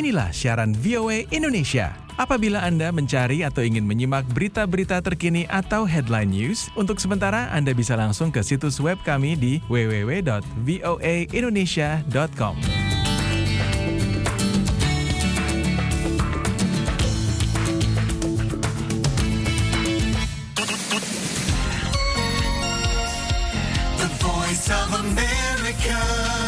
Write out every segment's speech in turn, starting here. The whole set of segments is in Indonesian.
Inilah siaran VOA Indonesia. Apabila Anda mencari atau ingin menyimak berita-berita terkini atau headline news, untuk sementara Anda bisa langsung ke situs web kami di www.voaindonesia.com. The Voice of America.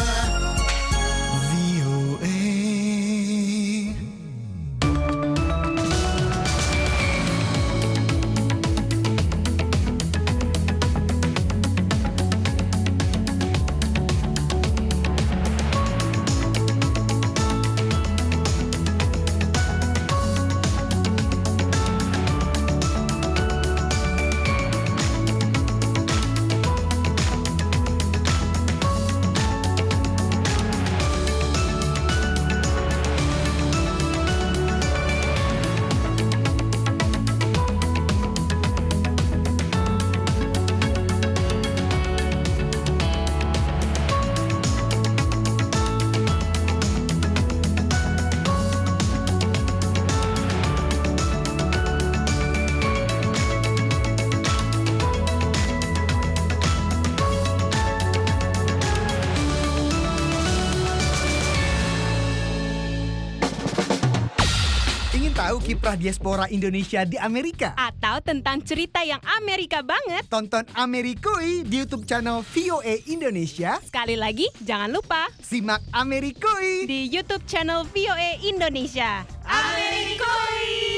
Tahu kiprah diaspora Indonesia di Amerika? Atau tentang cerita yang Amerika banget? Tonton Amerikui di YouTube channel VOA Indonesia. Sekali lagi, jangan lupa simak Amerikui di YouTube channel VOA Indonesia. Amerikui!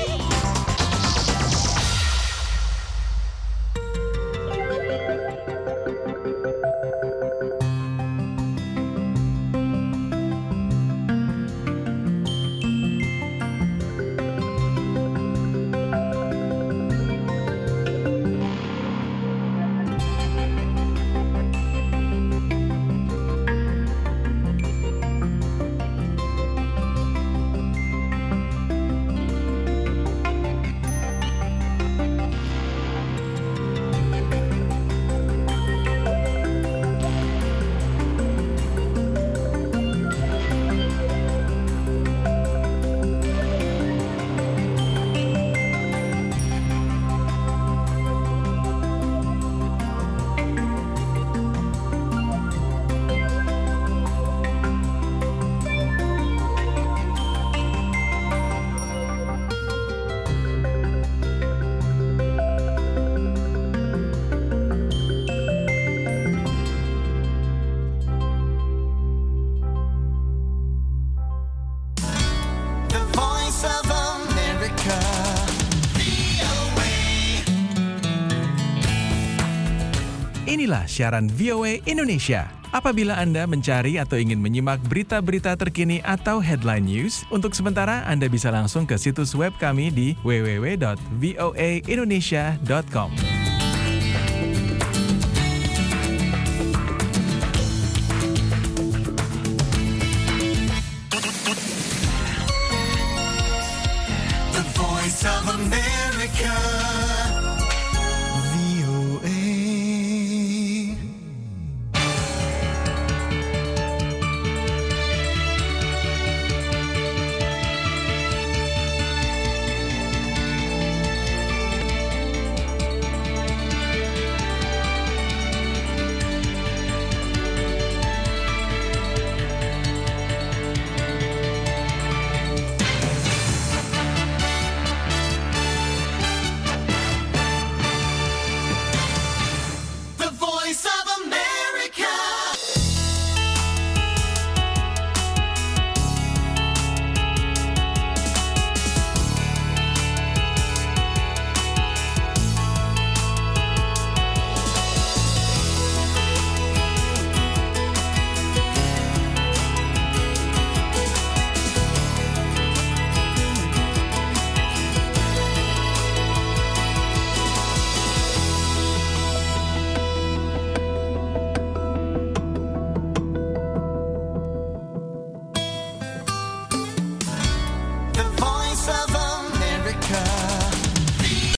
Inilah siaran VOA Indonesia. Apabila Anda mencari atau ingin menyimak berita-berita terkini atau headline news, untuk sementara Anda bisa langsung ke situs web kami di www.voaindonesia.com.